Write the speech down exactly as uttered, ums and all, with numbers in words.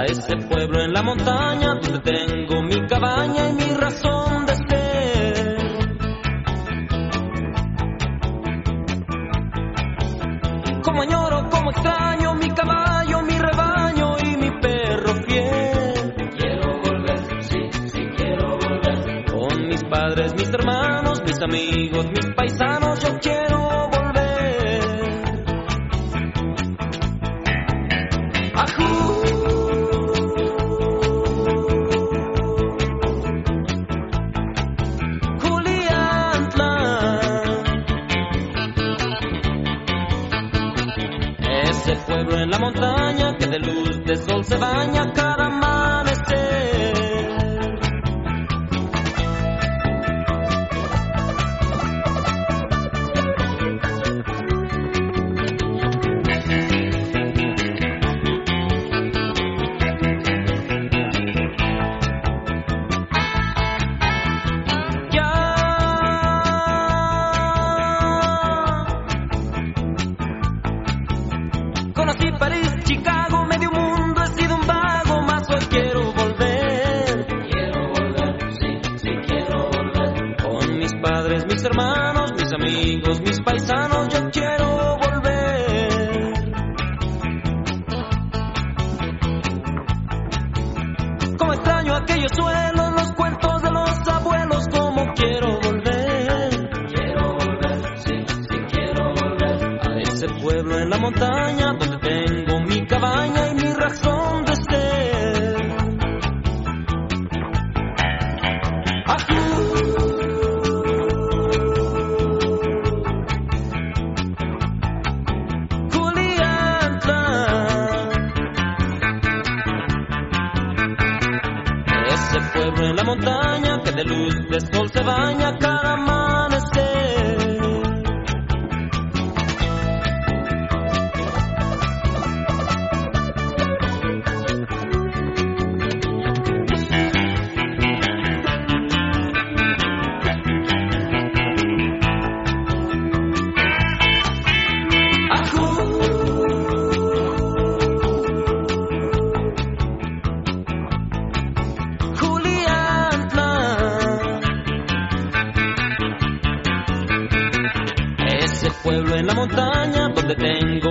ese pueblo en la montaña donde tengo mi cabaña y mi razón de ser. Como añoro, como extraño mi caballo, mi rebaño y mi perro fiel. Quiero volver, sí, sí quiero volver. Con mis padres, mis hermanos, mis amigos, mis paisanos, yo quiero volver. ¡Ajú! Ese pueblo en la montaña que de luz de sol se baña cada amanecer. Ya conocí París, Chicago, medio mundo, he sido un vago, mas hoy quiero volver. Quiero volver, sí, sí quiero volver. Con mis padres, mis hermanos, mis amigos, mis paisanos, yo quiero volver. Como extraño aquellos suelos, los cuentos de los abuelos, como quiero volver. Quiero volver, sí, sí quiero volver. A ese pueblo en la montaña donde tengo mi cabaña y mi razón de ser. ¡Ajú! Juliantla. Ese pueblo en la montaña que de luz de sol se baña cada amanecer. Ese pueblo en la montaña donde tengo